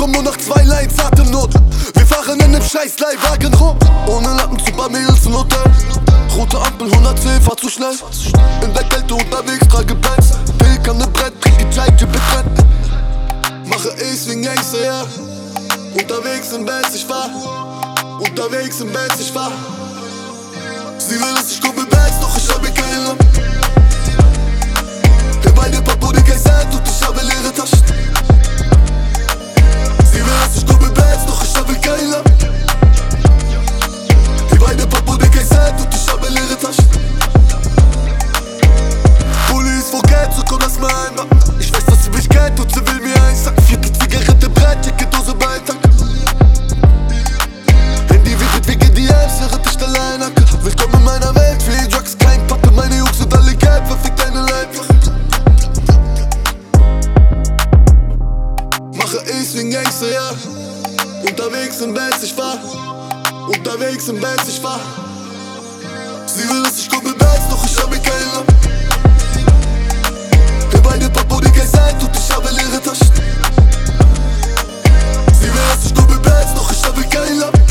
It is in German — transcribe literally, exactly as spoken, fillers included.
komm nur nach zwei Lines, Atemnot. Wir fahren in nem scheiß Leihwagen rum, ohne Lappen, super Mädels im Hotel. Rote Ampel, hundertzehn, fahr zu schnell. In der Kälte unterwegs, trage Pants. Pilk an ne Brett, trinke Chai, Jibbit Brett. Mache Ace wegen Gangster, ja. Unterwegs in Bands, ich fahr. Unterwegs in Bands, ich fahr. Sie will, dass ich kuppel Bands, doch ich habe keine Lampe. Der beide Papo, der kein Cent und ich habe leere Taschen. Sie will, dass ich kuppel Bands, doch ich habe keine Lampe. Der beide Papo, der kein Cent und ich habe leere Taschen. Police vor Geld, so komm das mal einmal. Ich weiß, dass sie mich kennt und sie will mir eins sagen. Vierte Zigarette, Brett, dicke Dose bei Tag. Handy wird wegen D Ms, während ich allein hacke. Willkommen in meiner Welt, viel Drugs, kein Pappe. Meine Jungs sind alle gelb, verfickt deine Leibwache. Mache Ace wegen Gangster, ja. Unterwegs in Bands, ich fahr. Unterwegs in Bands, ich fahr. Sie will, dass ich kuppel Bands, doch ich habe keine Lampe. Der beide Papo, der kein Cent und ich habe leere Taschen. Sie will, dass ich kuppel Bands, doch ich habe keine Lampe.